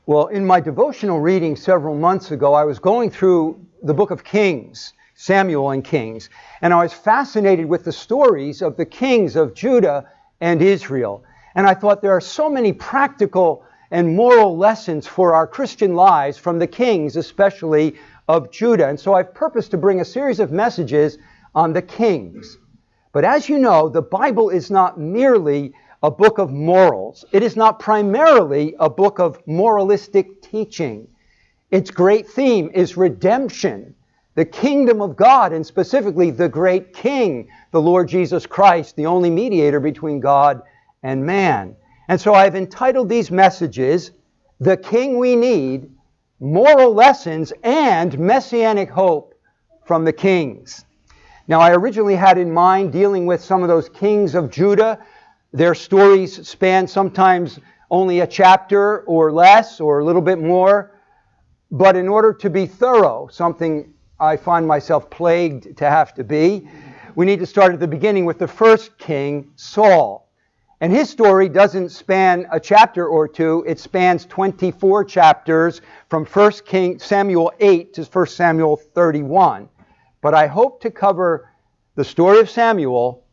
Well, in my devotional reading several months ago, I was going through the book of Kings, Samuel and Kings, and I was fascinated with the stories of the kings of Judah and Israel. And I thought there are so many practical and moral lessons for our Christian lives from the kings, especially of Judah. And so I've purposed to bring a series of messages on the kings. But as you know, the Bible is not merely a book of morals. It is not primarily a book of moralistic teaching. Its great theme is redemption, the kingdom of God, and specifically the great King, the Lord Jesus Christ, the only mediator between God and man. And so I've entitled these messages, The King We Need, Moral Lessons and Messianic Hope from the Kings. Now, I originally had in mind dealing with some of those kings of Judah. Their stories span sometimes only a chapter or less or a little bit more. But in order to be thorough, something I find myself plagued to have to be, we need to start at the beginning with the first king, Saul. And his story doesn't span a chapter or two. It spans 24 chapters from 1 Samuel 8 to 1 Samuel 31. But I hope to cover the story of Samuel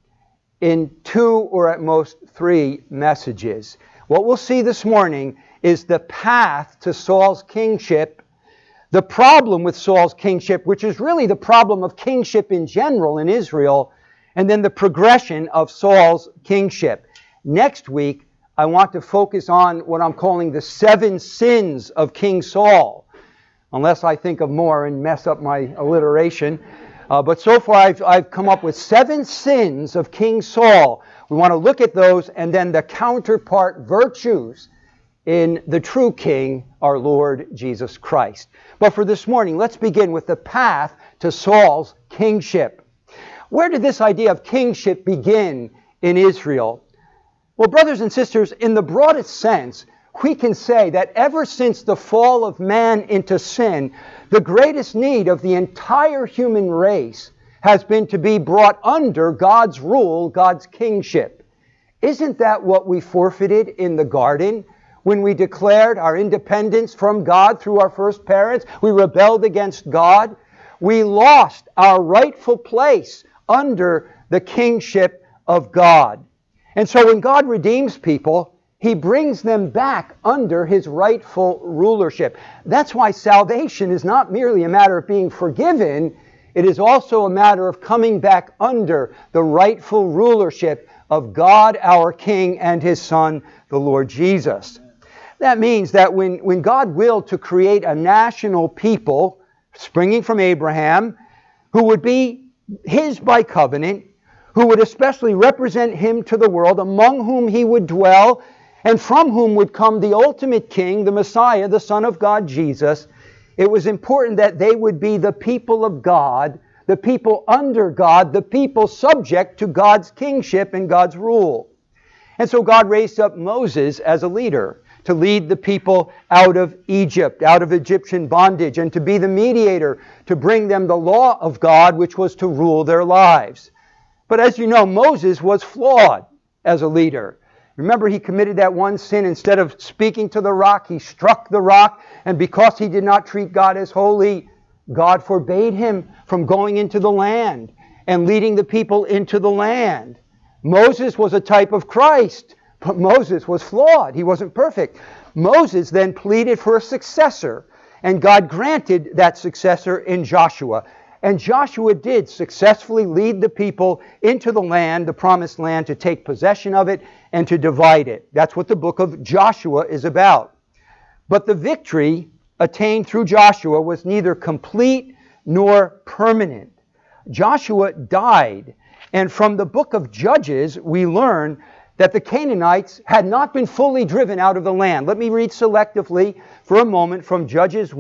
in 2 or at most 3 messages. What we'll see this morning is the path to Saul's kingship, the problem with Saul's kingship, which is really the problem of kingship in general in Israel, and then the progression of Saul's kingship. Next week, I want to focus on what I'm calling the 7 sins of King Saul, unless I think of more and mess up my alliteration. But so far I've come up with 7 sins of King Saul. We want to look at those and then the counterpart virtues in the true King, our Lord Jesus Christ. But for this morning, let's begin with the path to Saul's kingship. Where did this idea of kingship begin in Israel? Well, brothers and sisters, in the broadest sense, we can say that ever since the fall of man into sin, the greatest need of the entire human race has been to be brought under God's rule, God's kingship. Isn't that what we forfeited in the garden when we declared our independence from God through our first parents? We rebelled against God. We lost our rightful place under the kingship of God. And so when God redeems people, He brings them back under His rightful rulership. That's why salvation is not merely a matter of being forgiven. It is also a matter of coming back under the rightful rulership of God, our King, and His Son, the Lord Jesus. That means that when God willed to create a national people, springing from Abraham, who would be His by covenant, who would especially represent Him to the world, among whom He would dwell, and from whom would come the ultimate King, the Messiah, the Son of God, Jesus, it was important that they would be the people of God, the people under God, the people subject to God's kingship and God's rule. And so God raised up Moses as a leader to lead the people out of Egypt, out of Egyptian bondage, and to be the mediator, to bring them the law of God, which was to rule their lives. But as you know, Moses was flawed as a leader. Remember, he committed that one sin. Instead of speaking to the rock, he struck the rock. And because he did not treat God as holy, God forbade him from going into the land and leading the people into the land. Moses was a type of Christ, but Moses was flawed. He wasn't perfect. Moses then pleaded for a successor, and God granted that successor in Joshua. And Joshua did successfully lead the people into the land, the promised land, to take possession of it and to divide it. That's what the book of Joshua is about. But the victory attained through Joshua was neither complete nor permanent. Joshua died, and from the book of Judges we learn that the Canaanites had not been fully driven out of the land. Let me read selectively for a moment from Judges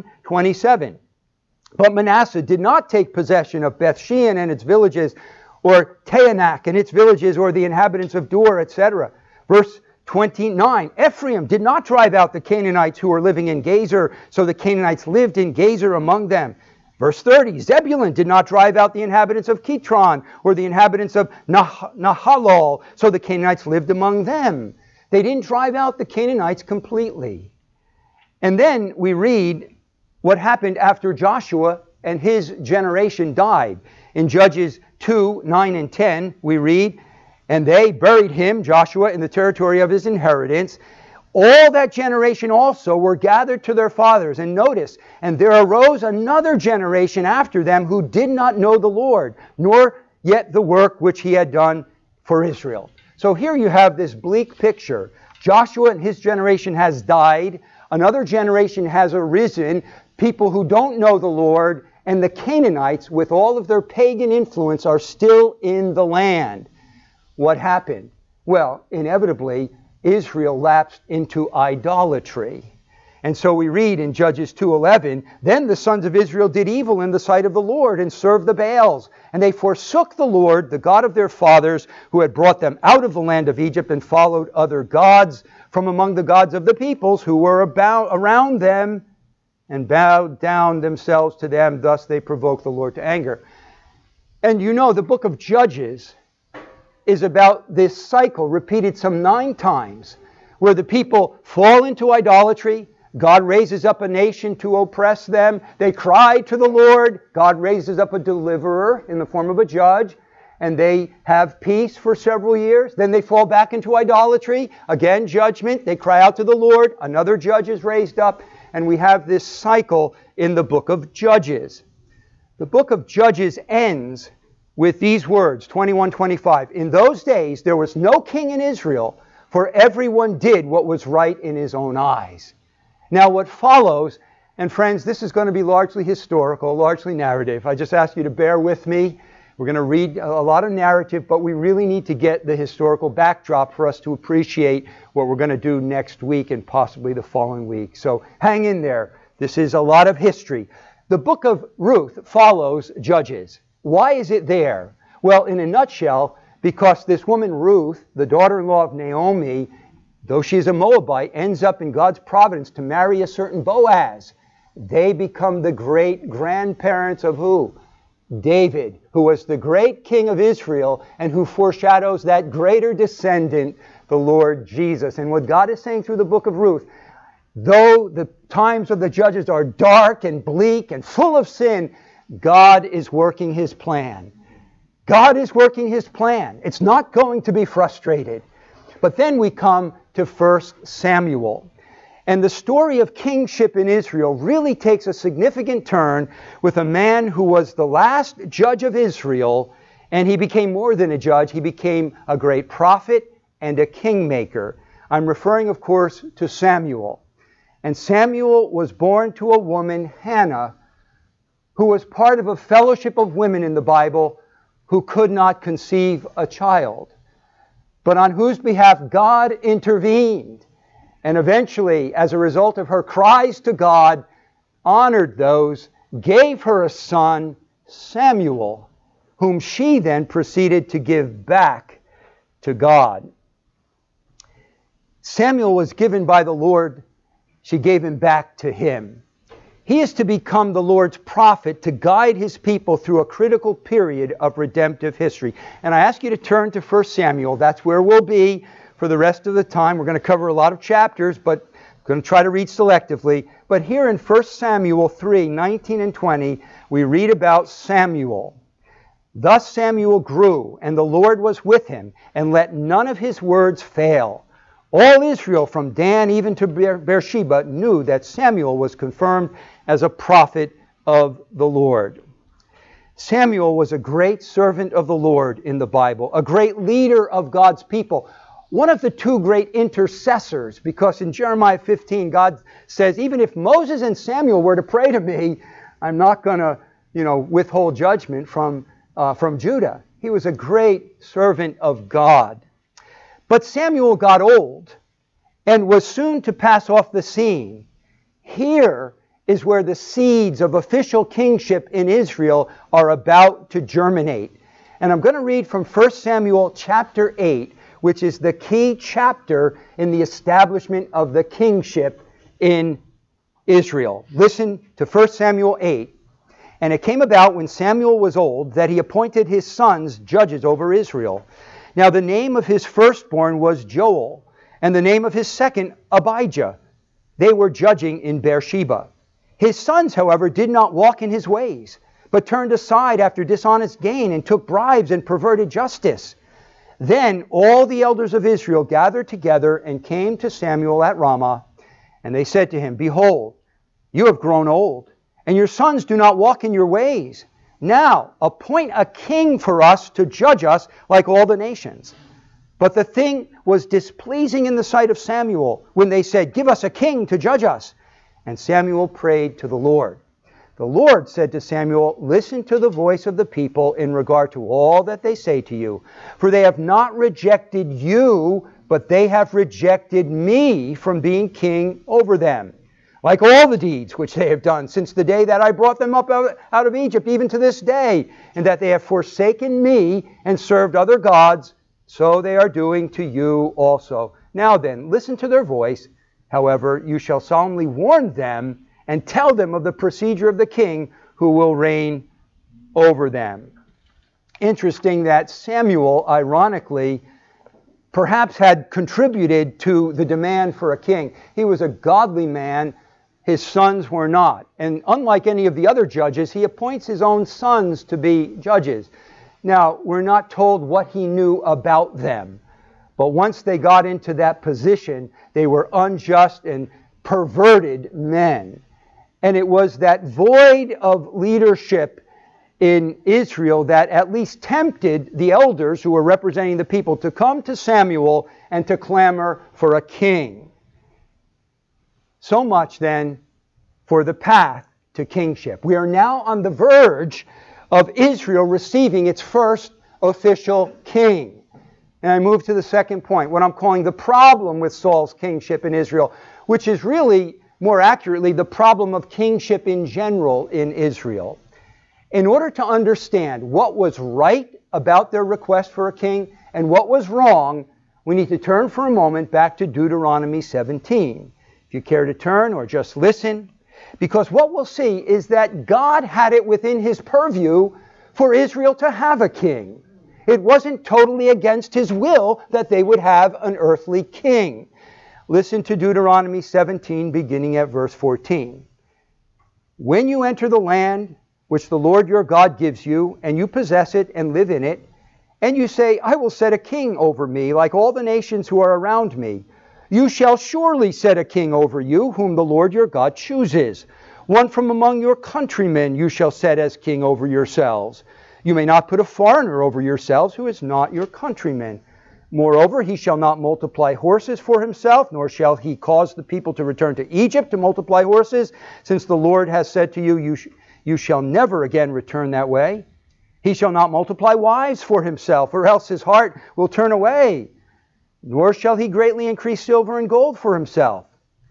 1:27. But Manasseh did not take possession of Beth-shean and its villages, or Taanach and its villages, or the inhabitants of Dor, etc. Verse 29, Ephraim did not drive out the Canaanites who were living in Gezer, so the Canaanites lived in Gezer among them. Verse 30, Zebulun did not drive out the inhabitants of Kitron, or the inhabitants of Nahalol, so the Canaanites lived among them. They didn't drive out the Canaanites completely. And then we read what happened after Joshua and his generation died. In Judges 2, 9 and 10, we read, "And they buried him, Joshua, in the territory of his inheritance. All that generation also were gathered to their fathers." And notice, "And there arose another generation after them who did not know the Lord, nor yet the work which he had done for Israel." So here you have this bleak picture. Joshua and his generation has died. Another generation has arisen, people who don't know the Lord, and the Canaanites, with all of their pagan influence, are still in the land. What happened? Well, inevitably, Israel lapsed into idolatry. And so we read in Judges 2:11, "Then the sons of Israel did evil in the sight of the Lord and served the Baals. And they forsook the Lord, the God of their fathers, who had brought them out of the land of Egypt, and followed other gods from among the gods of the peoples who were around them, and bowed down themselves to them. Thus they provoked the Lord to anger." And you know, the book of Judges is about this cycle repeated some 9 times, where the people fall into idolatry. God raises up a nation to oppress them. They cry to the Lord. God raises up a deliverer in the form of a judge, and they have peace for several years. Then they fall back into idolatry. Again, judgment. They cry out to the Lord. Another judge is raised up, and we have this cycle in the book of Judges. The book of Judges ends with these words, 21-25. "In those days there was no king in Israel, for everyone did what was right in his own eyes." Now what follows, and friends, this is going to be largely historical, largely narrative. I just ask you to bear with me. We're going to read a lot of narrative, but we really need to get the historical backdrop for us to appreciate what we're going to do next week and possibly the following week. So hang in there. This is a lot of history. The book of Ruth follows Judges. Why is it there? Well, in a nutshell, because this woman Ruth, the daughter-in-law of Naomi, though she is a Moabite, ends up in God's providence to marry a certain Boaz. They become the great-grandparents of who? David, who was the great king of Israel and who foreshadows that greater descendant, the Lord Jesus. And what God is saying through the book of Ruth, though the times of the judges are dark and bleak and full of sin, God is working his plan. God is working his plan. It's not going to be frustrated. But then we come to 1 Samuel. And the story of kingship in Israel really takes a significant turn with a man who was the last judge of Israel, and he became more than a judge. He became a great prophet and a kingmaker. I'm referring, of course, to Samuel. And Samuel was born to a woman, Hannah, who was part of a fellowship of women in the Bible who could not conceive a child, but on whose behalf God intervened. And eventually, as a result of her cries to God, honored those, gave her a son, Samuel, whom she then proceeded to give back to God. Samuel was given by the Lord. She gave him back to him. He is to become the Lord's prophet to guide his people through a critical period of redemptive history. And I ask you to turn to 1 Samuel. That's where we'll be for the rest of the time. We're going to cover a lot of chapters, but I'm going to try to read selectively. But here in 1 Samuel 3:19 and 20, we read about Samuel. "Thus Samuel grew, and the Lord was with him, and let none of his words fail. All Israel, from Dan even to Beersheba, knew that Samuel was confirmed as a prophet of the Lord." Samuel was a great servant of the Lord in the Bible, a great leader of God's people, one of the 2 great intercessors, because in Jeremiah 15, God says, even if Moses and Samuel were to pray to me, I'm not going to, withhold judgment from Judah. He was a great servant of God. But Samuel got old and was soon to pass off the scene. Here is where the seeds of official kingship in Israel are about to germinate. And I'm going to read from 1 Samuel chapter 8, which is the key chapter in the establishment of the kingship in Israel. Listen to 1 Samuel 8. "And it came about when Samuel was old that he appointed his sons judges over Israel. Now the name of his firstborn was Joel, and the name of his second Abijah. they were judging in Beersheba. His sons, however, did not walk in his ways, but turned aside after dishonest gain and took bribes and perverted justice. Then all the elders of Israel gathered together and came to Samuel at Ramah, and they said to him, Behold, you have grown old, and your sons do not walk in your ways. Now appoint a king for us to judge us like all the nations. But the thing was displeasing in the sight of Samuel when they said, Give us a king to judge us. And Samuel prayed to the Lord. The Lord said to Samuel, Listen to the voice of the people in regard to all that they say to you. For they have not rejected you, but they have rejected me from being king over them. Like all the deeds which they have done since the day that I brought them up out of Egypt, even to this day, and that they have forsaken me and served other gods, so they are doing to you also. Now then, listen to their voice. However, you shall solemnly warn them and tell them of the procedure of the king who will reign over them. Interesting that Samuel, ironically, perhaps had contributed to the demand for a king. He was a godly man. His sons were not. And unlike any of the other judges, he appoints his own sons to be judges. Now, we're not told what he knew about them. But once they got into that position, they were unjust and perverted men. And it was that void of leadership in Israel that at least tempted the elders who were representing the people to come to Samuel and to clamor for a king. So much then for the path to kingship. We are now on the verge of Israel receiving its first official king. And I move to the second point, what I'm calling the problem with Saul's kingship in Israel, which is really, more accurately, the problem of kingship in general in Israel. In order to understand what was right about their request for a king and what was wrong, we need to turn for a moment back to Deuteronomy 17. If you care to turn or just listen, because what we'll see is that God had it within his purview for Israel to have a king. It wasn't totally against his will that they would have an earthly king. Listen to Deuteronomy 17, beginning at verse 14. When you enter the land which the Lord your God gives you, and you possess it and live in it, and you say, I will set a king over me, like all the nations who are around me, you shall surely set a king over you, whom the Lord your God chooses. One from among your countrymen you shall set as king over yourselves. You may not put a foreigner over yourselves who is not your countryman. Moreover, he shall not multiply horses for himself, nor shall he cause the people to return to Egypt to multiply horses, since the Lord has said to you, you shall never again return that way. He shall not multiply wives for himself, or else his heart will turn away. Nor shall he greatly increase silver and gold for himself.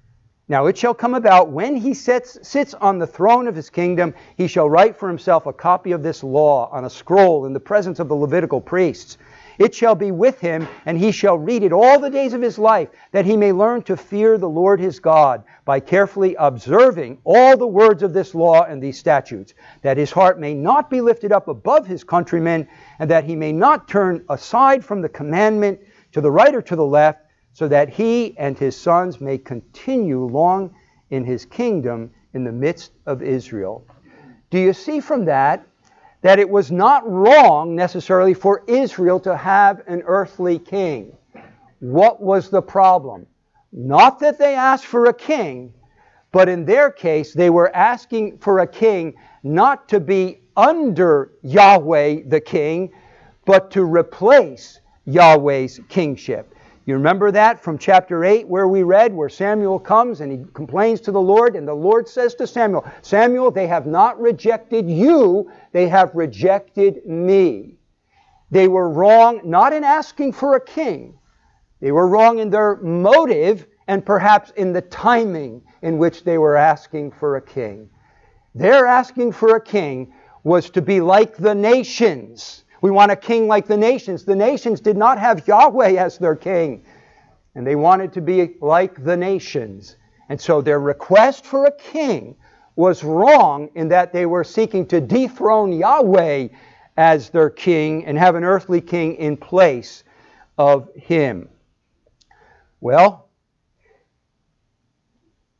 Now it shall come about, when he sits on the throne of his kingdom, he shall write for himself a copy of this law on a scroll in the presence of the Levitical priests. It shall be with him, and he shall read it all the days of his life, that he may learn to fear the Lord his God, by carefully observing all the words of this law and these statutes, that his heart may not be lifted up above his countrymen, and that he may not turn aside from the commandment to the right or to the left, so that he and his sons may continue long in his kingdom in the midst of Israel. Do you see from that it was not wrong necessarily for Israel to have an earthly king? What was the problem? Not that they asked for a king, but in their case they were asking for a king not to be under Yahweh the king, but to replace Yahweh's kingship. You remember that from chapter 8 where we read, where Samuel comes and he complains to the Lord, and the Lord says to Samuel, Samuel, they have not rejected you, they have rejected me. They were wrong not in asking for a king. They were wrong in their motive and perhaps in the timing in which they were asking for a king. Their asking for a king was to be like the nations. We want a king like the nations. The nations did not have Yahweh as their king, and they wanted to be like the nations. And so their request for a king was wrong in that they were seeking to dethrone Yahweh as their king and have an earthly king in place of him. Well,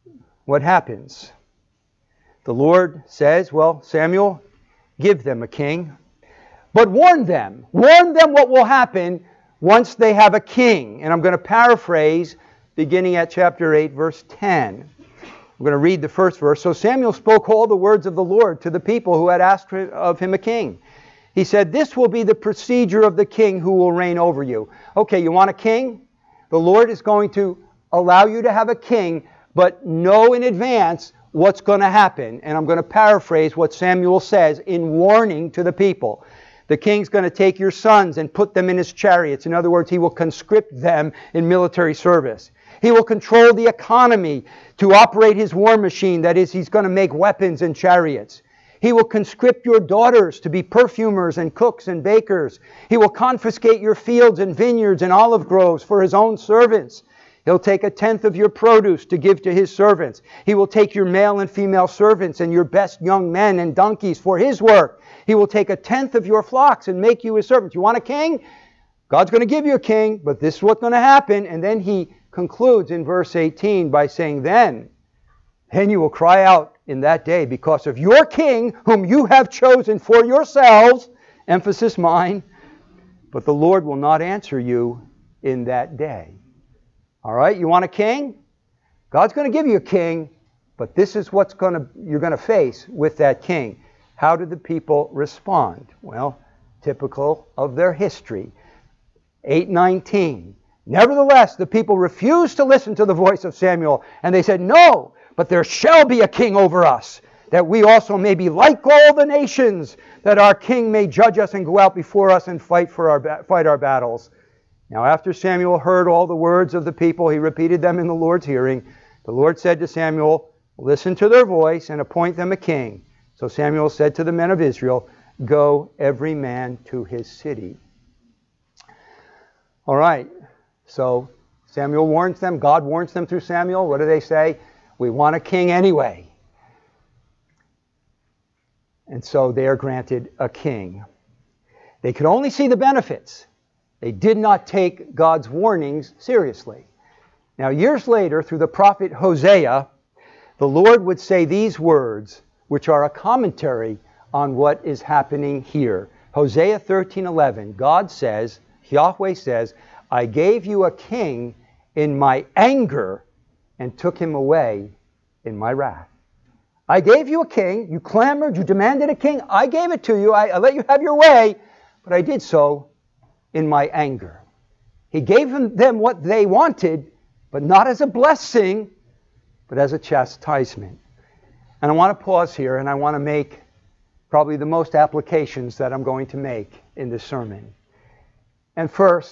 what happens? The Lord says, well, Samuel, give them a king. But warn them what will happen once they have a king. And I'm going to paraphrase beginning at chapter 8, verse 10. I'm going to read the first verse. So Samuel spoke all the words of the Lord to the people who had asked of him a king. He said, this will be the procedure of the king who will reign over you. Okay, you want a king? The Lord is going to allow you to have a king, but know in advance what's going to happen. And I'm going to paraphrase what Samuel says in warning to the people. The king's going to take your sons and put them in his chariots. In other words, he will conscript them in military service. He will control the economy to operate his war machine. That is, he's going to make weapons and chariots. He will conscript your daughters to be perfumers and cooks and bakers. He will confiscate your fields and vineyards and olive groves for his own servants. He'll take 1/10 of your produce to give to his servants. He will take your male and female servants and your best young men and donkeys for his work. He will take 1/10 of your flocks and make you his servants. You want a king? God's going to give you a king, but this is what's going to happen. And then he concludes in verse 18 by saying, Then you will cry out in that day because of your king whom you have chosen for yourselves, emphasis mine, but the Lord will not answer you in that day. All right, you want a king? God's going to give you a king, but this is what you're going to face with that king. How did the people respond? Well, typical of their history. 8:19. Nevertheless, the people refused to listen to the voice of Samuel, and they said, No, but there shall be a king over us, that we also may be like all the nations, that our king may judge us and go out before us and fight our battles. Now after Samuel heard all the words of the people, he repeated them in the Lord's hearing. The Lord said to Samuel, Listen to their voice and appoint them a king. So Samuel said to the men of Israel, Go every man to his city. All right. So Samuel warns them. God warns them through Samuel. What do they say? We want a king anyway. And so they are granted a king. They could only see the benefits. They did not take God's warnings seriously. Now, years later, through the prophet Hosea, the Lord would say these words, which are a commentary on what is happening here. Hosea 13:11, God says, Yahweh says, I gave you a king in my anger and took him away in my wrath. I gave you a king. You clamored. You demanded a king. I gave it to you. I let you have your way. But I did so in my anger. He gave them what they wanted, but not as a blessing, but as a chastisement. And I want to pause here, and I want to make probably the most applications that I'm going to make in this sermon. And first,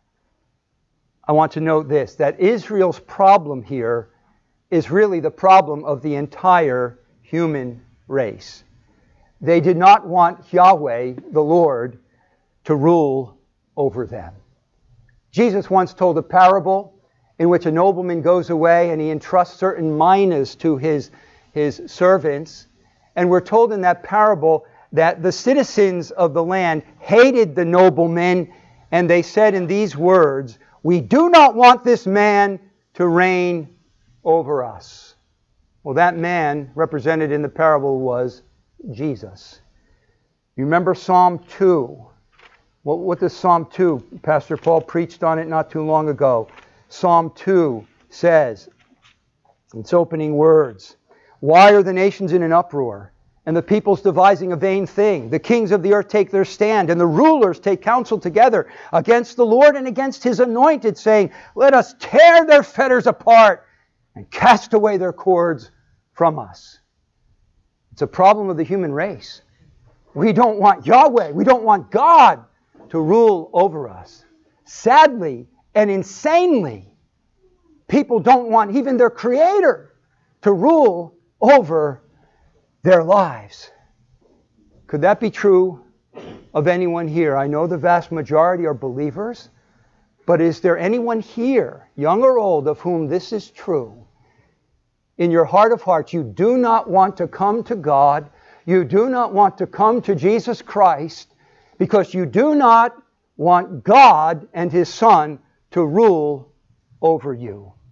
I want to note this, that Israel's problem here is really the problem of the entire human race. They did not want Yahweh, the Lord, to rule over them. Jesus once told a parable in which a nobleman goes away and he entrusts certain minas to his servants. And we're told in that parable that the citizens of the land hated the nobleman, and they said in these words, We do not want this man to reign over us. Well, that man represented in the parable was Jesus. You remember Psalm 2? Well, what does Psalm 2? Pastor Paul preached on it not too long ago. Psalm 2 says, its opening words, Why are the nations in an uproar, and the peoples devising a vain thing? The kings of the earth take their stand, and the rulers take counsel together against the Lord and against his anointed, saying, Let us tear their fetters apart and cast away their cords from us. It's a problem of the human race. We don't want Yahweh, we don't want God to rule over us. Sadly and insanely, people don't want even their Creator to rule over their lives. Could that be true of anyone here? I know the vast majority are believers, but is there anyone here, young or old, of whom this is true? In your heart of hearts, you do not want to come to God, you do not want to come to Jesus Christ, because you do not want God and His Son to rule over you.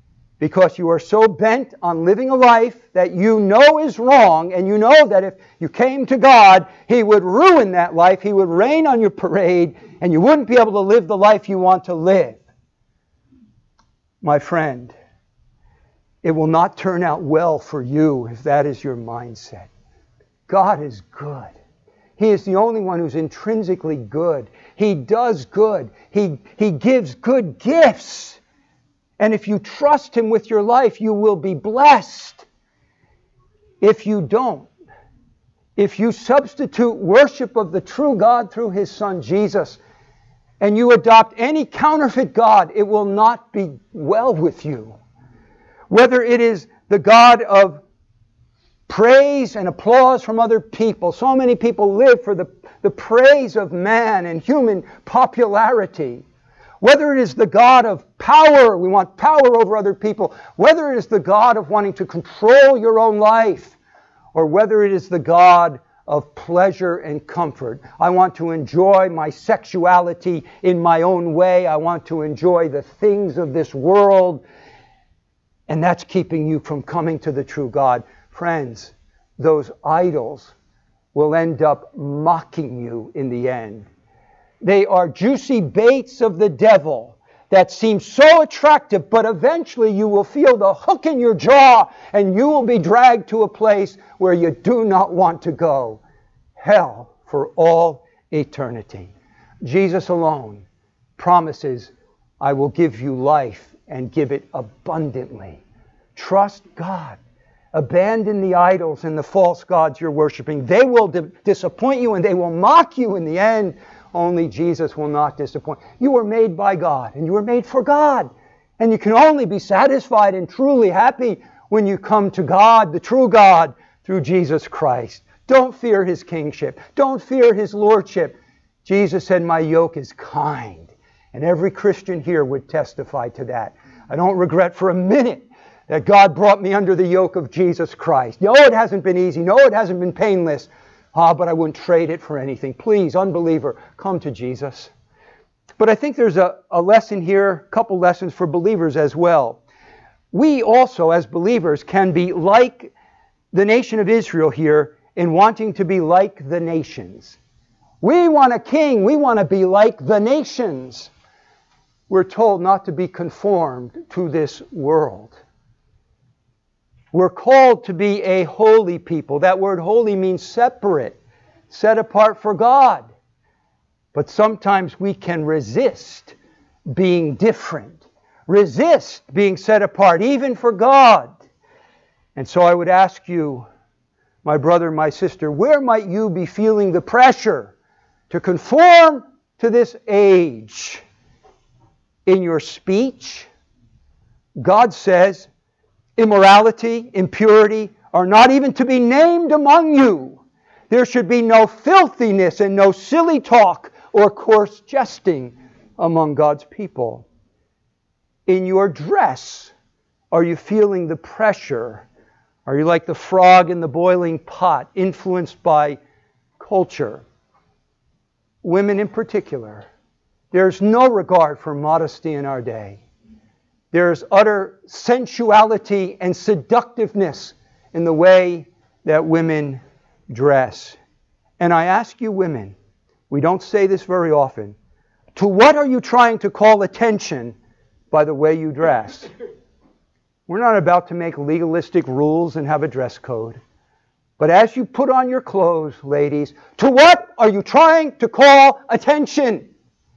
because you are so bent on living a life that you know is wrong, and you know that if you came to God, He would ruin that life, He would rain on your parade, and you wouldn't be able to live the life you want to live. My friend, it will not turn out well for you if that is your mindset. God is good. He is the only one who's intrinsically good. He does good. He gives good gifts. And if you trust Him with your life, you will be blessed. If you don't, if you substitute worship of the true God through His Son Jesus, and you adopt any counterfeit God, it will not be well with you. Whether it is the God of praise and applause from other people. So many people live for the praise of man and human popularity. Whether it is the God of power, we want power over other people. Whether it is the God of wanting to control your own life, or whether it is the God of pleasure and comfort. I want to enjoy my sexuality in my own way. I want to enjoy the things of this world. And that's keeping you from coming to the true God. Friends, those idols will end up mocking you in the end. They are juicy baits of the devil that seem so attractive, but eventually you will feel the hook in your jaw and you will be dragged to a place where you do not want to go. Hell for all eternity. Jesus alone promises, I will give you life and give it abundantly. Trust God. Abandon the idols and the false gods you're worshiping. They will disappoint you and they will mock you in the end. Only Jesus will not disappoint. You were made by God and you were made for God. And you can only be satisfied and truly happy when you come to God, the true God, through Jesus Christ. Don't fear His kingship. Don't fear His lordship. Jesus said, my yoke is kind. And every Christian here would testify to that. I don't regret for a minute that God brought me under the yoke of Jesus Christ. No, it hasn't been easy. No, it hasn't been painless. But I wouldn't trade it for anything. Please, unbeliever, come to Jesus. But I think there's a lesson here, a couple lessons for believers as well. We also, as believers, can be like the nation of Israel here in wanting to be like the nations. We want a king. We want to be like the nations. We're told not to be conformed to this world. We're called to be a holy people. That word holy means separate, set apart for God. But sometimes we can resist being different, resist being set apart, even for God. And so I would ask you, my brother, my sister, where might you be feeling the pressure to conform to this age? In your speech, God says, immorality, impurity are not even to be named among you. There should be no filthiness and no silly talk or coarse jesting among God's people. In your dress, are you feeling the pressure? Are you like the frog in the boiling pot, influenced by culture? Women in particular, there's no regard for modesty in our day. There's utter sensuality and seductiveness in the way that women dress. And I ask you women, we don't say this very often, to what are you trying to call attention by the way you dress? We're not about to make legalistic rules and have a dress code. But as you put on your clothes, ladies, to what are you trying to call attention?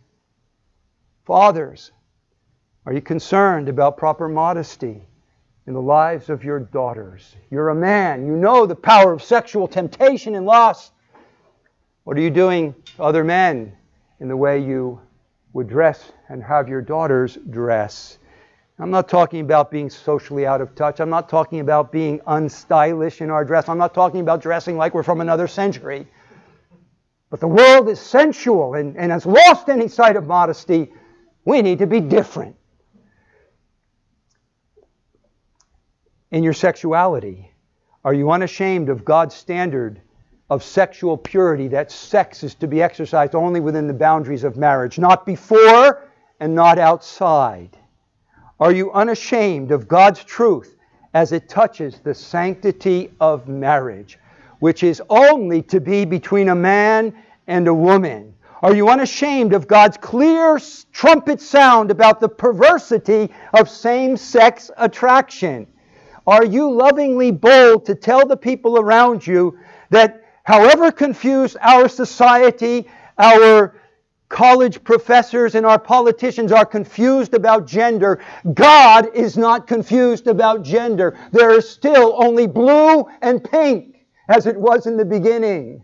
Fathers, are you concerned about proper modesty in the lives of your daughters? You're a man. You know the power of sexual temptation and lust. What are you doing to other men in the way you would dress and have your daughters dress? I'm not talking about being socially out of touch. I'm not talking about being unstylish in our dress. I'm not talking about dressing like we're from another century. But the world is sensual and has lost any sight of modesty. We need to be different. In your sexuality, are you unashamed of God's standard of sexual purity, that sex is to be exercised only within the boundaries of marriage, not before and not outside? Are you unashamed of God's truth as it touches the sanctity of marriage, which is only to be between a man and a woman? Are you unashamed of God's clear trumpet sound about the perversity of same-sex attraction? Are you lovingly bold to tell the people around you that however confused our society, our college professors and our politicians are confused about gender, God is not confused about gender. There is still only blue and pink, as it was in the beginning.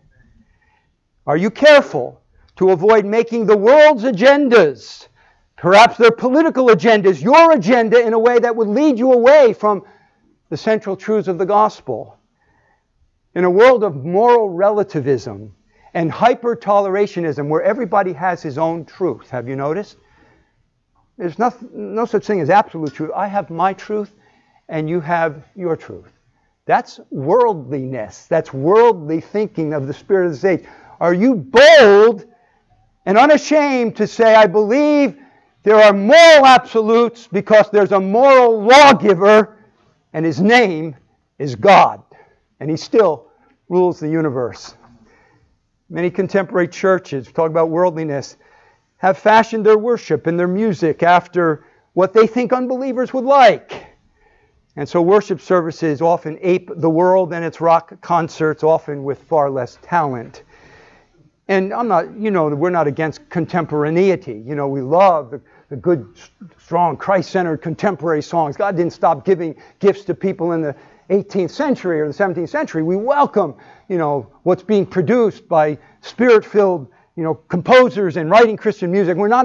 Are you careful to avoid making the world's agendas, perhaps their political agendas, your agenda, in a way that would lead you away from the central truths of the gospel? In a world of moral relativism and hyper-tolerationism, where everybody has his own truth, have you noticed? There's no such thing as absolute truth. I have my truth, and you have your truth. That's worldliness. That's worldly thinking of the spirit of this age. Are you bold and unashamed to say, I believe there are moral absolutes because there's a moral lawgiver, and his name is God, and he still rules the universe? Many contemporary churches, talk about worldliness, have fashioned their worship and their music after what they think unbelievers would like. And so worship services often ape the world and its rock concerts, often with far less talent. And we're not against contemporaneity. We love the good, strong, Christ-centered contemporary songs. God didn't stop giving gifts to people in the 18th century or the 17th century. We welcome, what's being produced by spirit-filled, composers and writing Christian music. We're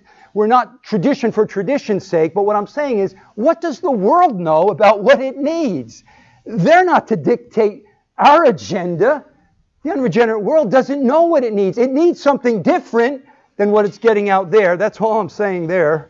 not tradition for tradition's sake, but what I'm saying is, what does the world know about what it needs? They're not to dictate our agenda. The unregenerate world doesn't know what it needs. It needs something different than what it's getting out there. That's all I'm saying there.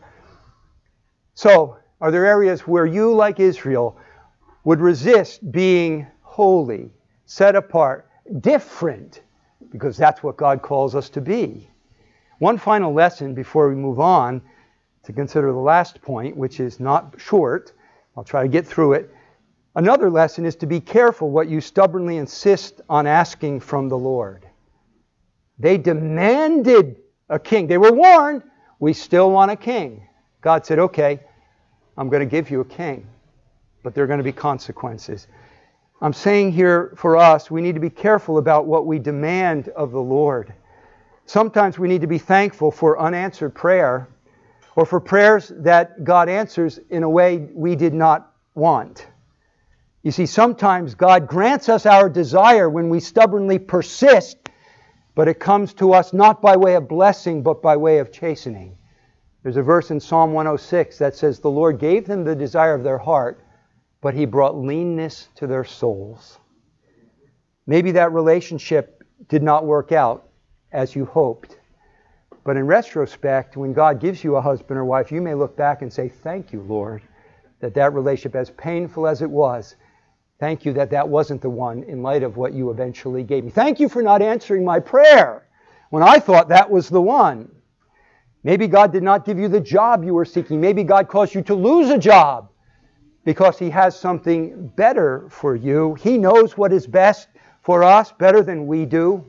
So, are there areas where you, like Israel, would resist being holy, set apart, different, because that's what God calls us to be? One final lesson before we move on to consider the last point, which is not short. I'll try to get through it. Another lesson is to be careful what you stubbornly insist on asking from the Lord. They demanded a king. They were warned, we still want a king. God said, okay, I'm going to give you a king, but there are going to be consequences. I'm saying here for us, we need to be careful about what we demand of the Lord. Sometimes we need to be thankful for unanswered prayer, or for prayers that God answers in a way we did not want. You see, sometimes God grants us our desire when we stubbornly persist, but it comes to us not by way of blessing, but by way of chastening. There's a verse in Psalm 106 that says, the Lord gave them the desire of their heart, but He brought leanness to their souls. Maybe that relationship did not work out as you hoped. But in retrospect, when God gives you a husband or wife, you may look back and say, thank you, Lord, that relationship, as painful as it was, thank you that wasn't the one in light of what you eventually gave me. Thank you for not answering my prayer when I thought that was the one. Maybe God did not give you the job you were seeking. Maybe God caused you to lose a job because He has something better for you. He knows what is best for us better than we do.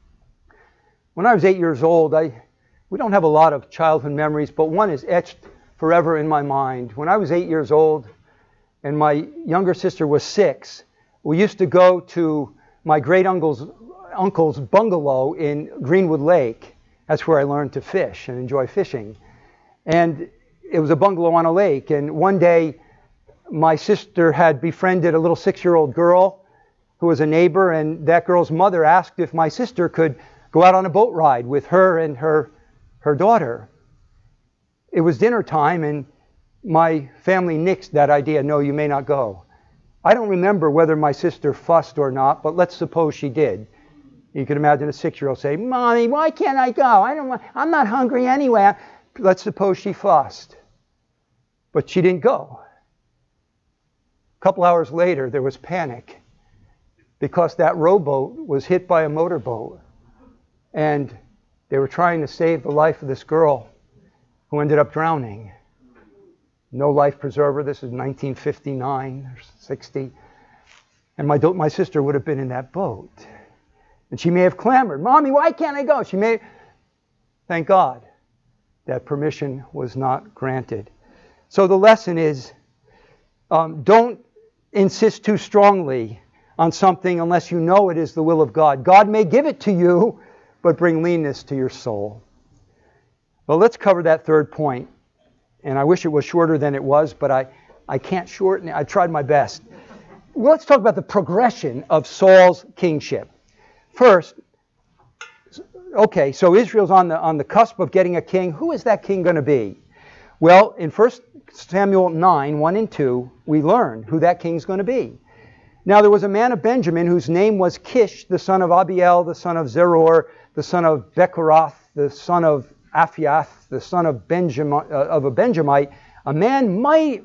When I was 8 years old, we don't have a lot of childhood memories, but one is etched forever in my mind. When I was 8 years old and my younger sister was 6, we used to go to my great uncle's bungalow in Greenwood Lake. That's where I learned to fish and enjoy fishing. And it was a bungalow on a lake. And one day, my sister had befriended a little 6-year-old girl who was a neighbor, and that girl's mother asked if my sister could go out on a boat ride with her and her daughter. It was dinner time, and my family nixed that idea. No, you may not go. I don't remember whether my sister fussed or not, but let's suppose she did. You can imagine a 6-year-old say, Mommy, why can't I go? I'm not hungry anyway. Let's suppose she fussed. But she didn't go. A couple hours later, there was panic because that rowboat was hit by a motorboat. And they were trying to save the life of this girl who ended up drowning. no life preserver. This is 1959 or 60. And my sister would have been in that boat. And she may have clamored, Mommy, why can't I go? Thank God that permission was not granted. So the lesson is, don't insist too strongly on something unless you know it is the will of God. God may give it to you, but bring leanness to your soul. Well, let's cover that third point. And I wish it was shorter than it was, but I can't shorten it. I tried my best. Well, let's talk about the progression of Saul's kingship. First, okay, so Israel's on the cusp of getting a king. Who is that king going to be? Well, in 1 Samuel 9, 1 and 2, we learn who that king's going to be. Now there was a man of Benjamin whose name was Kish, the son of Abiel, the son of Zeror, the son of Bechorath, the son of Aphiath, the son of a Benjamite, a mighty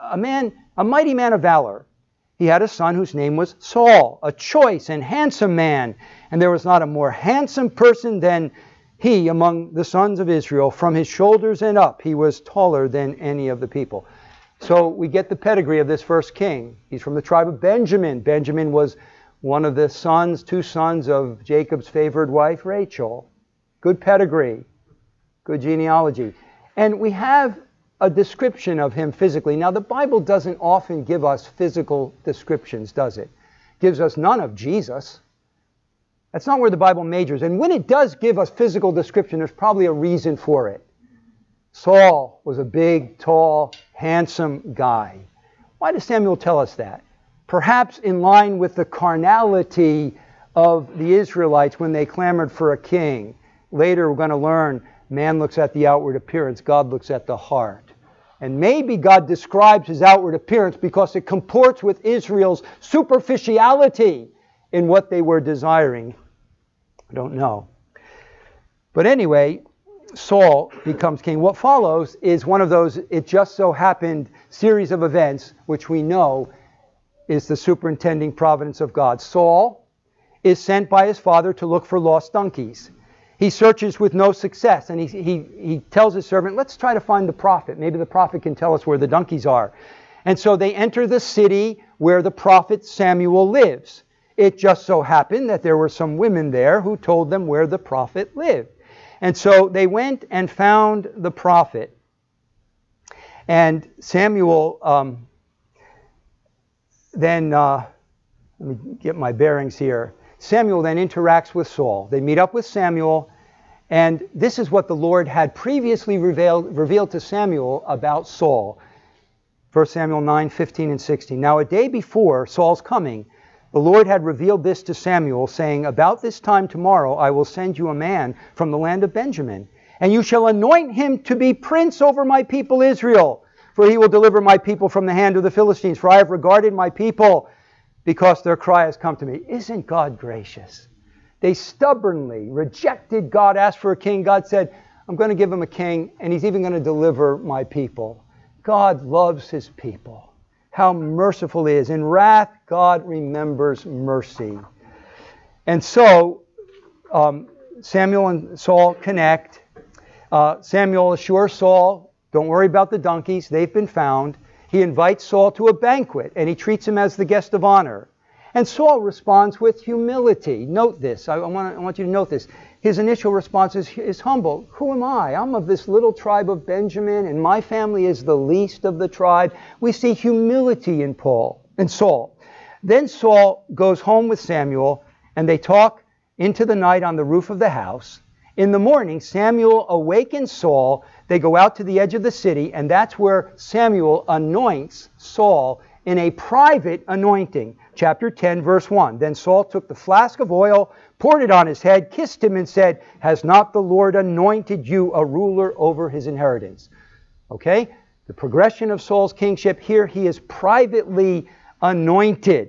man of valor. He had a son whose name was Saul, a choice and handsome man, and there was not a more handsome person than he among the sons of Israel. From his shoulders and up, he was taller than any of the people. So we get the pedigree of this first king. He's from the tribe of Benjamin. Benjamin was one of the two sons of Jacob's favored wife, Rachel. Good pedigree, good genealogy. And we have a description of him physically. Now, the Bible doesn't often give us physical descriptions, does it? It gives us none of Jesus. That's not where the Bible majors. And when it does give us physical description, there's probably a reason for it. Saul was a big, tall, handsome guy. Why does Samuel tell us that? Perhaps in line with the carnality of the Israelites when they clamored for a king. Later we're going to learn man looks at the outward appearance, God looks at the heart. And maybe God describes his outward appearance because it comports with Israel's superficiality in what they were desiring. I don't know. But anyway, Saul becomes king. What follows is one of those it just so happened series of events which we know is the superintending providence of God. Saul is sent by his father to look for lost donkeys. He searches with no success, and he tells his servant, let's try to find the prophet. Maybe the prophet can tell us where the donkeys are. And so they enter the city where the prophet Samuel lives. It just so happened that there were some women there who told them where the prophet lived. And so they went and found the prophet. And Samuel let me get my bearings here. Samuel then interacts with Saul. They meet up with Samuel, and this is what the Lord had previously revealed to Samuel about Saul. 1 Samuel 9, 15 and 16. Now a day before Saul's coming, the Lord had revealed this to Samuel, saying, about this time tomorrow I will send you a man from the land of Benjamin, and you shall anoint him to be prince over my people Israel, for he will deliver my people from the hand of the Philistines, for I have regarded my people because their cry has come to me. Isn't God gracious? They stubbornly rejected God, asked for a king. God said, I'm going to give him a king, and he's even going to deliver my people. God loves his people. How merciful he is. In wrath, God remembers mercy. And so, Samuel and Saul connect. Samuel assures Saul, don't worry about the donkeys, they've been found. He invites Saul to a banquet, and he treats him as the guest of honor. And Saul responds with humility. Note this. I want you to note this. His initial response is humble. Who am I? I'm of this little tribe of Benjamin, and my family is the least of the tribe. We see humility in Saul. Then Saul goes home with Samuel, and they talk into the night on the roof of the house. In the morning, Samuel awakens Saul. They go out to the edge of the city, and that's where Samuel anoints Saul in a private anointing. Chapter 10, verse 1. Then Saul took the flask of oil, poured it on his head, kissed him, and said, has not the Lord anointed you a ruler over his inheritance? Okay? The progression of Saul's kingship here, he is privately anointed.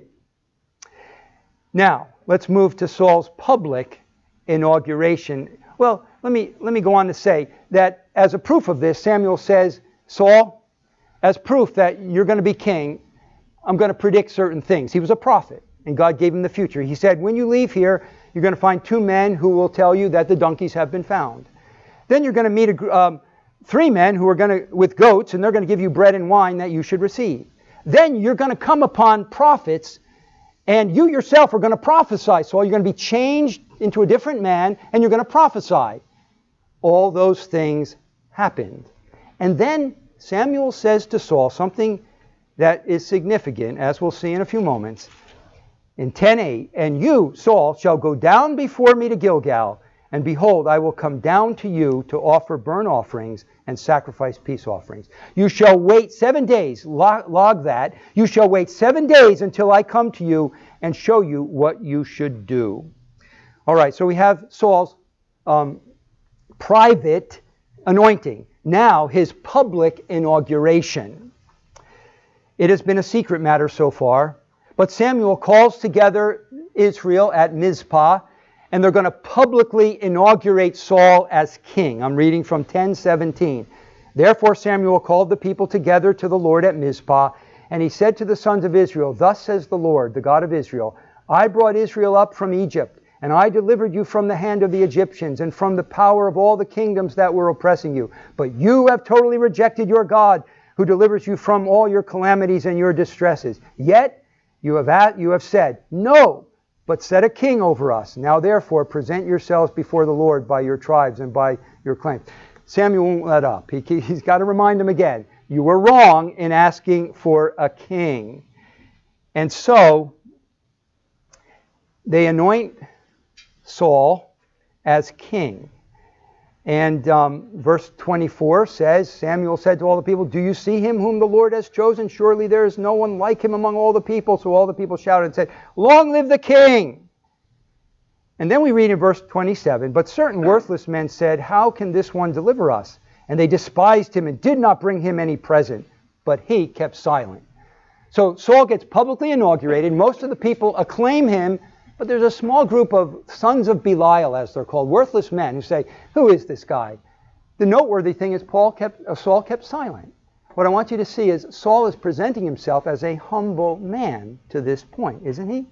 Now, let's move to Saul's public inauguration. Well, let me go on to say that as a proof of this, Samuel says, Saul, as proof that you're going to be king, I'm going to predict certain things. He was a prophet, and God gave him the future. He said, when you leave here, you're going to find two men who will tell you that the donkeys have been found. Then you're going to meet 3 men who are with goats, and they're going to give you bread and wine that you should receive. Then you're going to come upon prophets, and you yourself are going to prophesy. So you're going to be changed into a different man, and you're going to prophesy. All those things happened. And then Samuel says to Saul something that is significant, as we'll see in a few moments. In 10:8, and you, Saul, shall go down before me to Gilgal, and behold, I will come down to you to offer burnt offerings and sacrifice peace offerings. You shall wait 7 days, log that. You shall wait 7 days until I come to you and show you what you should do. All right, so we have Saul's private anointing. Now his public inauguration. It has been a secret matter so far, but Samuel calls together Israel at Mizpah, and they're going to publicly inaugurate Saul as king. I'm reading from 10:17. Therefore Samuel called the people together to the Lord at Mizpah, and he said to the sons of Israel, Thus says the Lord, the God of Israel, I brought Israel up from Egypt, and I delivered you from the hand of the Egyptians and from the power of all the kingdoms that were oppressing you. But you have totally rejected your God, who delivers you from all your calamities and your distresses. Yet you have said, No, but set a king over us. Now therefore present yourselves before the Lord by your tribes and by your claims. Samuel won't let up. He's got to remind them again. You were wrong in asking for a king. And so they anoint Saul as king. And verse 24 says, Samuel said to all the people, Do you see him whom the Lord has chosen? Surely there is no one like him among all the people. So all the people shouted and said, Long live the king! And then we read in verse 27, But certain worthless men said, How can this one deliver us? And they despised him and did not bring him any present, but he kept silent. So Saul gets publicly inaugurated. Most of the people acclaim him, but there's a small group of sons of Belial, as they're called, worthless men who say, Who is this guy? The noteworthy thing is Saul kept silent. What I want you to see is Saul is presenting himself as a humble man to this point, isn't he?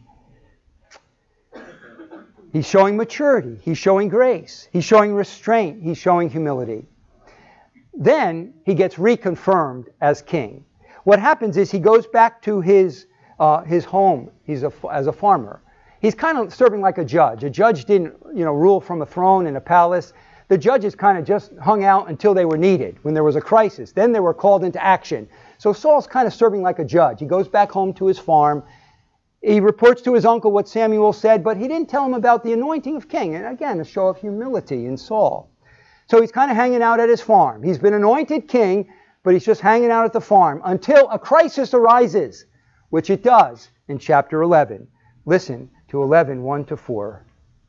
He's showing maturity. He's showing grace. He's showing restraint. He's showing humility. Then he gets reconfirmed as king. What happens is he goes back to his home. As a farmer. He's kind of serving like a judge. A judge didn't, rule from a throne in a palace. The judges kind of just hung out until they were needed, when there was a crisis. Then they were called into action. So Saul's kind of serving like a judge. He goes back home to his farm. He reports to his uncle what Samuel said, but he didn't tell him about the anointing of king. And again, a show of humility in Saul. So he's kind of hanging out at his farm. He's been anointed king, but he's just hanging out at the farm until a crisis arises, which it does in chapter 11. Listen to 11, 1-4.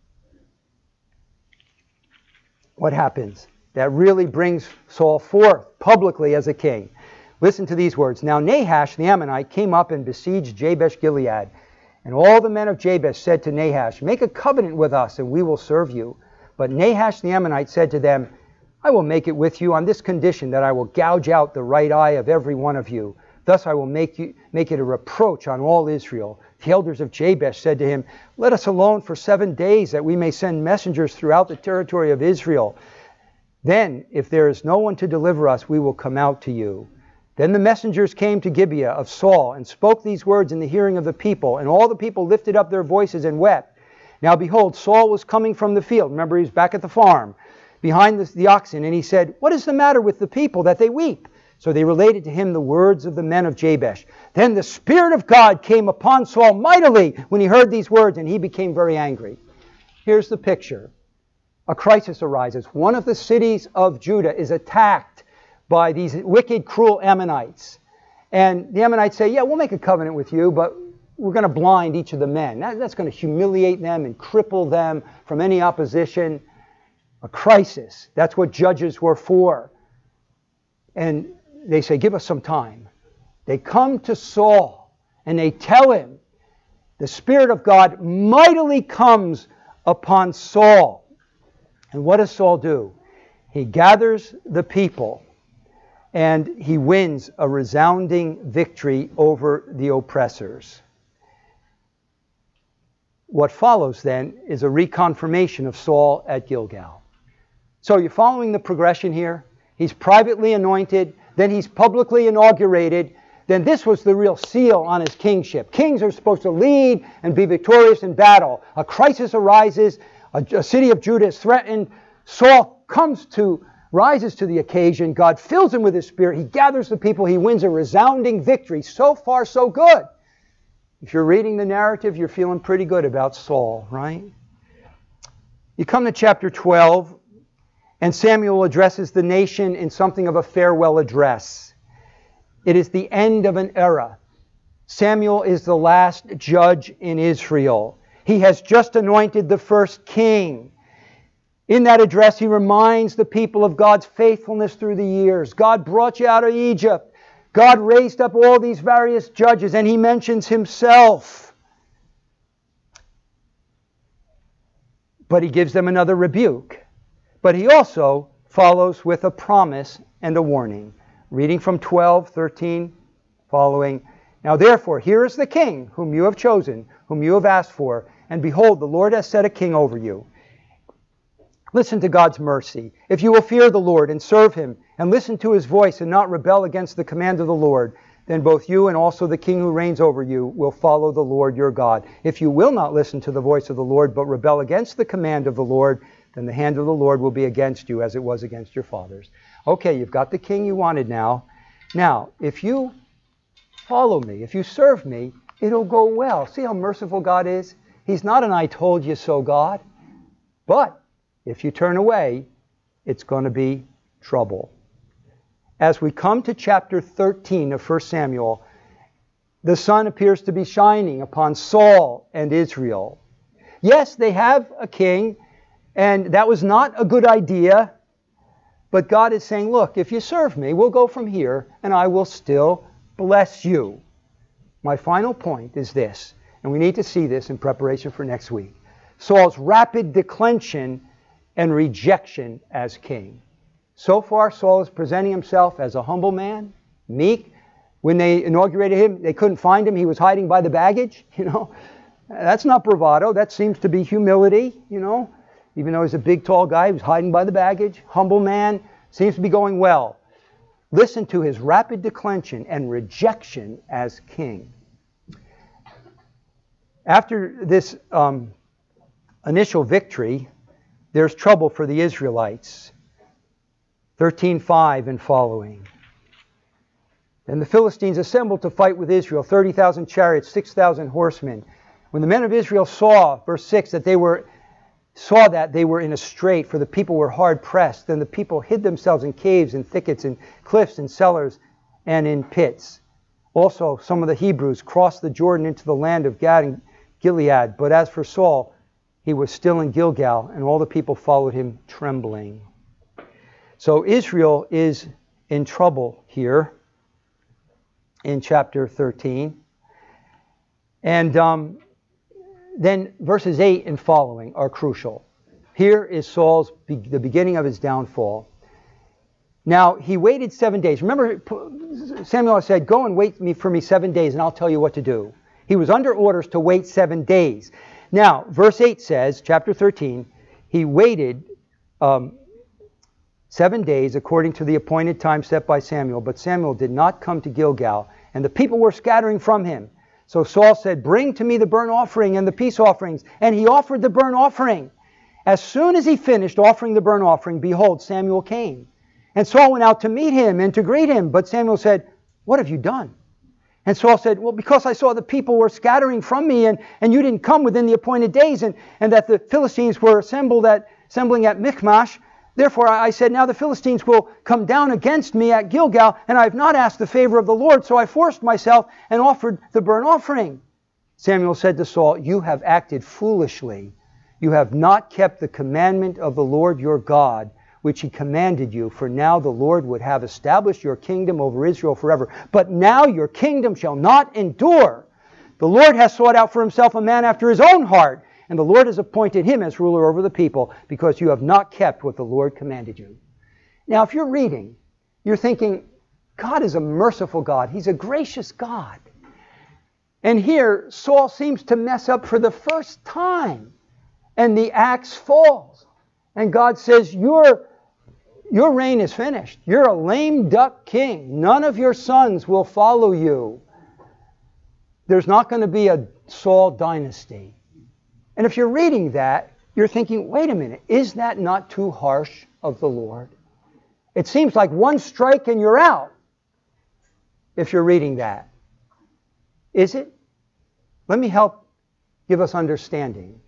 What happens? That really brings Saul forth publicly as a king. Listen to these words. Now Nahash the Ammonite came up and besieged Jabesh Gilead. And all the men of Jabesh said to Nahash, Make a covenant with us, and we will serve you. But Nahash the Ammonite said to them, I will make it with you on this condition, that I will gouge out the right eye of every one of you. Thus I will make it a reproach on all Israel. The elders of Jabesh said to him, Let us alone for 7 days, that we may send messengers throughout the territory of Israel. Then, if there is no one to deliver us, we will come out to you. Then the messengers came to Gibeah of Saul, and spoke these words in the hearing of the people. And all the people lifted up their voices and wept. Now behold, Saul was coming from the field. Remember, he was back at the farm, behind the oxen. And he said, What is the matter with the people, that they weep? So they related to him the words of the men of Jabesh. Then the Spirit of God came upon Saul mightily when he heard these words, and he became very angry. Here's the picture. A crisis arises. One of the cities of Judah is attacked by these wicked, cruel Ammonites. And the Ammonites say, Yeah, we'll make a covenant with you, but we're going to blind each of the men. That's going to humiliate them and cripple them from any opposition. A crisis. That's what judges were for. And they say, Give us some time. They come to Saul and they tell him, the Spirit of God mightily comes upon Saul. And what does Saul do? He gathers the people and he wins a resounding victory over the oppressors. What follows then is a reconfirmation of Saul at Gilgal. So you're following the progression here? he's privately anointed, then he's publicly inaugurated, then this was the real seal on his kingship. Kings are supposed to lead and be victorious in battle. A crisis arises, a city of Judah is threatened. Saul rises to the occasion. God fills him with his spirit. He gathers the people. He wins a resounding victory. So far, so good. If you're reading the narrative, you're feeling pretty good about Saul, right? You come to chapter 12, and Samuel addresses the nation in something of a farewell address. It is the end of an era. Samuel is the last judge in Israel. He has just anointed the first king. In that address, he reminds the people of God's faithfulness through the years. God brought you out of Egypt. God raised up all these various judges, and he mentions himself. But he gives them another rebuke. But he also follows with a promise and a warning. Reading from 12:13 following. Now therefore, here is the king whom you have chosen, whom you have asked for, and behold, the Lord has set a king over you. Listen to God's mercy. If you will fear the Lord and serve him, and listen to his voice and not rebel against the command of the Lord, then both you and also the king who reigns over you will follow the Lord your God. If you will not listen to the voice of the Lord, but rebel against the command of the Lord, then the hand of the Lord will be against you as it was against your fathers. Okay, you've got the king you wanted now. Now, if you follow me, if you serve me, it'll go well. See how merciful God is? He's not an I told you so God. But if you turn away, it's going to be trouble. As we come to chapter 13 of 1 Samuel, the sun appears to be shining upon Saul and Israel. Yes, they have a king, and that was not a good idea. But God is saying, look, if you serve me, we'll go from here, and I will still bless you. My final point is this, and we need to see this in preparation for next week. Saul's rapid declension and rejection as king. So far, Saul is presenting himself as a humble man, meek. When they inaugurated him, they couldn't find him. He was hiding by the baggage. That's not bravado. That seems to be humility, Even though he's a big, tall guy, he was hiding by the baggage. Humble man, seems to be going well. Listen to his rapid declension and rejection as king. After this initial victory, there's trouble for the Israelites. 13:5 and following. Then the Philistines assembled to fight with Israel, 30,000 chariots, 6,000 horsemen. When the men of Israel saw, verse 6, that they were in a strait, for the people were hard pressed, then the people hid themselves in caves and thickets and cliffs and cellars and in pits. Also, some of the Hebrews crossed the Jordan into the land of Gad and Gilead. But as for Saul, he was still in Gilgal, and all the people followed him trembling. So Israel is in trouble here in chapter 13. And then verses 8 and following are crucial. Here is the beginning of his downfall. Now, he waited 7 days. Remember, Samuel said, go and wait for me 7 days and I'll tell you what to do. He was under orders to wait 7 days. Now, verse 8 says, chapter 13, he waited 7 days according to the appointed time set by Samuel. But Samuel did not come to Gilgal, and the people were scattering from him. So Saul said, bring to me the burnt offering and the peace offerings. And he offered the burnt offering. As soon as he finished offering the burnt offering, behold, Samuel came. And Saul went out to meet him and to greet him. But Samuel said, what have you done? And Saul said, well, because I saw the people were scattering from me, and you didn't come within the appointed days, and that the Philistines were assembling at Michmash. Therefore I said, now the Philistines will come down against me at Gilgal, and I have not asked the favor of the Lord, so I forced myself and offered the burnt offering. Samuel said to Saul, you have acted foolishly. You have not kept the commandment of the Lord your God, which he commanded you, for now the Lord would have established your kingdom over Israel forever. But now your kingdom shall not endure. The Lord has sought out for himself a man after his own heart, and the Lord has appointed him as ruler over the people, because you have not kept what the Lord commanded you. Now, if you're reading, you're thinking, God is a merciful God. He's a gracious God. And here, Saul seems to mess up for the first time, and the axe falls. And God says, you're Your reign is finished. You're a lame duck king. None of your sons will follow you. There's not going to be a Saul dynasty. And if you're reading that, you're thinking, wait a minute, is that not too harsh of the Lord? It seems like one strike and you're out, if you're reading that. Is it? Let me help give us understanding.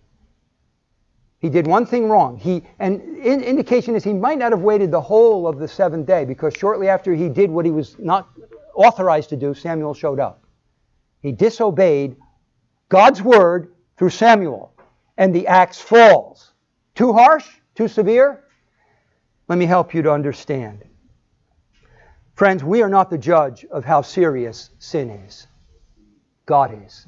He did one thing wrong. Indication is he might not have waited the whole of the seventh day, because shortly after he did what he was not authorized to do, Samuel showed up. He disobeyed God's word through Samuel, and the axe falls. Too harsh? Too severe? Let me help you to understand. Friends, we are not the judge of how serious sin is. God is.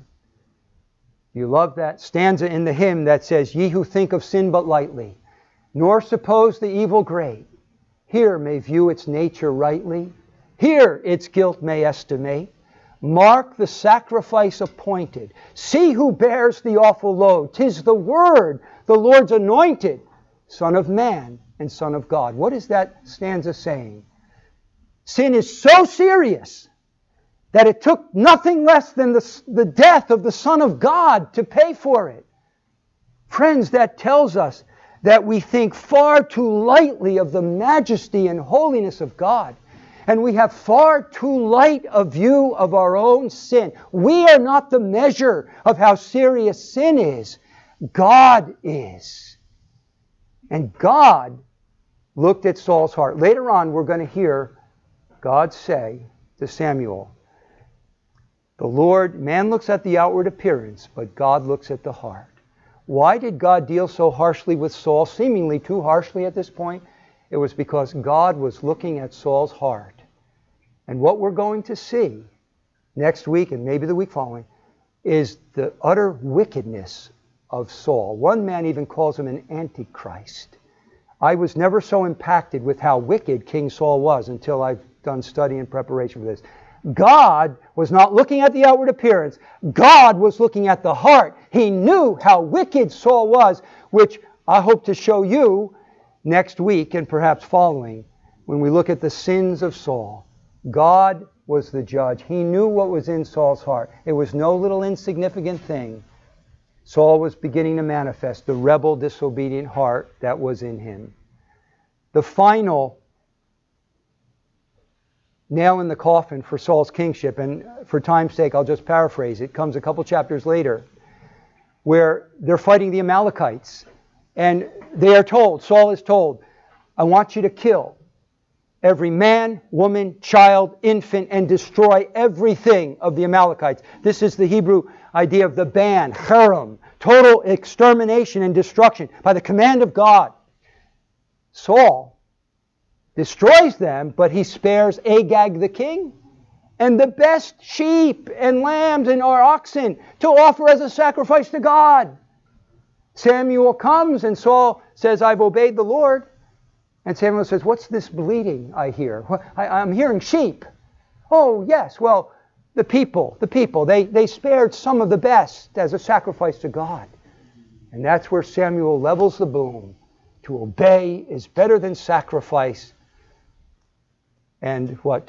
You love that stanza in the hymn that says, "Ye who think of sin but lightly, nor suppose the evil great, here may view its nature rightly, here its guilt may estimate. Mark the sacrifice appointed. See who bears the awful load. 'Tis the Word, the Lord's anointed, Son of Man and Son of God." What is that stanza saying? Sin is so serious that it took nothing less than the death of the Son of God to pay for it. Friends, that tells us that we think far too lightly of the majesty and holiness of God. And we have far too light a view of our own sin. We are not the measure of how serious sin is. God is. And God looked at Saul's heart. Later on, we're going to hear God say to Samuel, "The Lord, man looks at the outward appearance, but God looks at the heart." Why did God deal so harshly with Saul, seemingly too harshly at this point? It was because God was looking at Saul's heart. And what we're going to see next week, and maybe the week following, is the utter wickedness of Saul. One man even calls him an antichrist. I was never so impacted with how wicked King Saul was until I've done study and preparation for this. God was not looking at the outward appearance. God was looking at the heart. He knew how wicked Saul was, which I hope to show you next week and perhaps following when we look at the sins of Saul. God was the judge. He knew what was in Saul's heart. It was no little insignificant thing. Saul was beginning to manifest the rebel, disobedient heart that was in him. The final nail in the coffin for Saul's kingship, and for time's sake I'll just paraphrase, it comes a couple chapters later, where they're fighting the Amalekites. And they are told, Saul is told, "I want you to kill every man, woman, child, infant, and destroy everything of the Amalekites." This is the Hebrew idea of the ban, cherem, total extermination and destruction by the command of God. Saul destroys them, but he spares Agag the king and the best sheep and lambs and oxen to offer as a sacrifice to God. Samuel comes and Saul says, "I've obeyed the Lord." And Samuel says, "What's this bleating I hear? I'm hearing sheep." "Oh, yes, well, the people, they spared some of the best as a sacrifice to God." And that's where Samuel levels the boom. To obey is better than sacrifice. And what?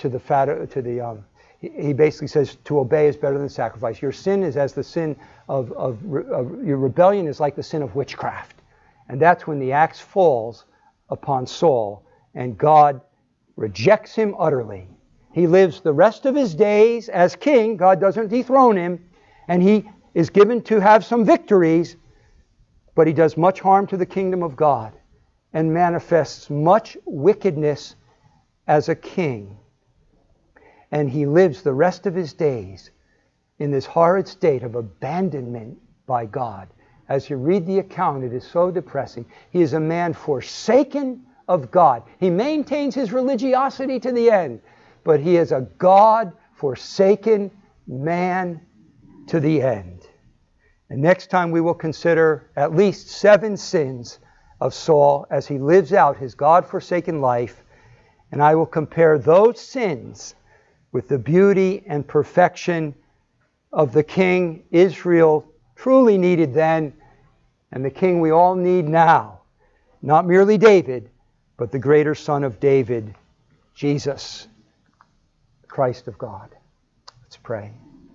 He basically says to obey is better than sacrifice. Your sin is as the sin of your rebellion is like the sin of witchcraft. And that's when the axe falls upon Saul, and God rejects him utterly. He lives the rest of his days as king. God doesn't dethrone him, and he is given to have some victories, but he does much harm to the kingdom of God and manifests much wickedness as a king. And he lives the rest of his days in this horrid state of abandonment by God. As you read the account, it is so depressing. He is a man forsaken of God. He maintains his religiosity to the end, but he is a God-forsaken man to the end. And next time we will consider at least 7 sins of Saul as he lives out his God-forsaken life. And I will compare those sins with the beauty and perfection of the king Israel truly needed then, and the king we all need now. Not merely David, but the greater Son of David, Jesus, Christ of God. Let's pray.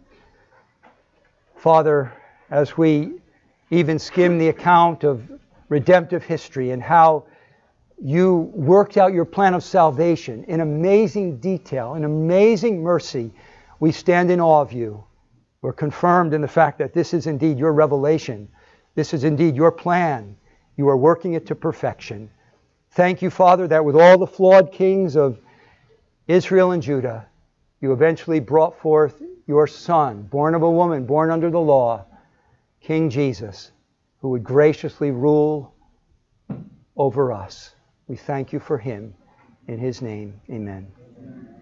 Father, as we even skim the account of redemptive history and how you worked out your plan of salvation in amazing detail, in amazing mercy, we stand in awe of you. We're confirmed in the fact that this is indeed your revelation. This is indeed your plan. You are working it to perfection. Thank you, Father, that with all the flawed kings of Israel and Judah, you eventually brought forth your Son, born of a woman, born under the law, King Jesus, who would graciously rule over us. We thank you for him. In his name, amen.